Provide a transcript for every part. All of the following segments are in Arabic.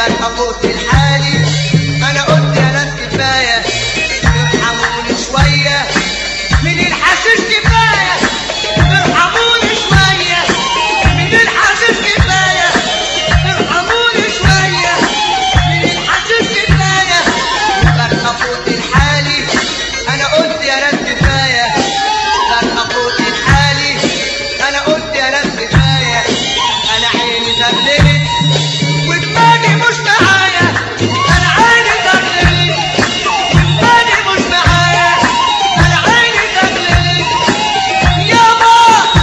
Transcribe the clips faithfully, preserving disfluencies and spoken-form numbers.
ببقى فوق الحالي. انا قلت يا ناس كفايه ارحموني شويه من الحشيش، كفايه ارحموني شويه من الحشيش، كفايه ارحموني شويه من الحشيش، كفايه ببقى فوق الحالي. انا قلت يا ناس كفايه ببقى فوق الحالي. انا قلت يا ناس كفايه، انا عيني زغللت ودماغي مش معايا، انا عيني زغللت ودماغي مش معايا، انا عيني زغللت يابا،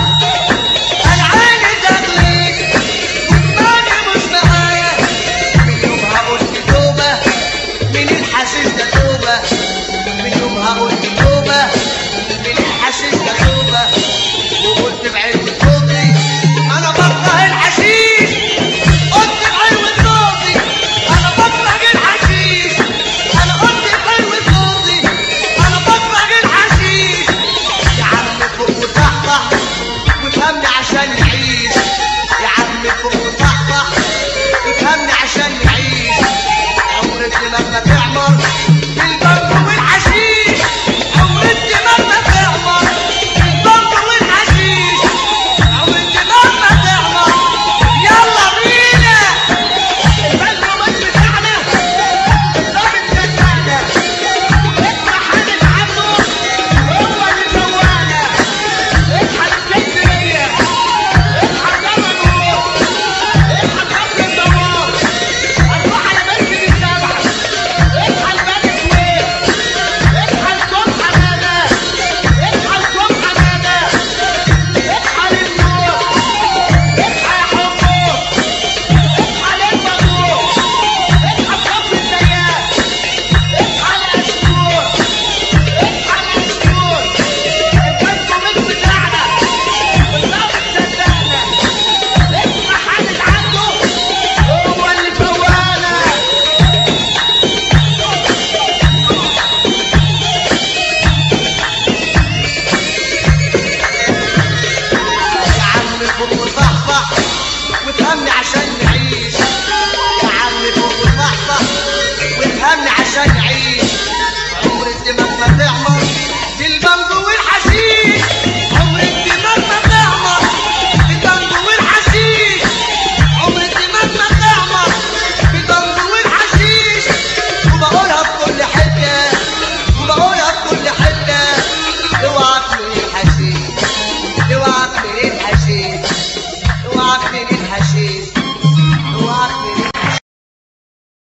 انا عيني زغللت ودماغي مش معايا. من يومها قلت توبه من الحشيش ده، توبه من يومها قلت توبه من الحشيش ده، توبه وقلت بعلم صوتي انا بكره الحشيش. قلت بعلم صوتي انا بكره الحشيش. انا قلت بعلم صوتي انا بكره الحشيش. يا عم فوق وصحصح وافهمني عشان نعيش، يا عم فوق وصحصح وافهمني عشان نعيش. عمر الدماغ ما تعمر بالبرد والحشيش، عمر الدماغ ما تعمر بالبرد والحشيش، عمر الدماغ ما تعمر. يلا بينا البلد مش بتاعنا، الضابط صدقنا، اسمع حاجة عنه هو اللي جوانا. اصحى الاسكندرية، اصحى دمنهور، اصحى كفر الدوار، هنروح على مسجد السبع، اصحى البني سويف، اصحى الصبح غدا، اصحى الصبح غدا، اصحى للنور، اصحى يا حمص، اصحى للبدور، اصحى بكفر السياف، اصحى لأشكور، اصحى لأشكور. البنك مش بتاعنا والضابط صدقنا، اسمع حاجة عنه هو اللي جوانا. يا عم فوق وصحصح وافهمني عشان نعيش، يا عم فوق وصحصح وافهمني عشان نعيش. عمر الدماغ ما تعمر بالبنج والحشيش، عمر الدماغ ما تعمر بالبنج والحشيش، عمر الدماغ ما تعمر بالبنج والحشيش. وبقولها في كل حته وبقولها في كل حته، اوعك من الحشيش، اوعك من الحشيش، اوعك من الحشيش، اوعك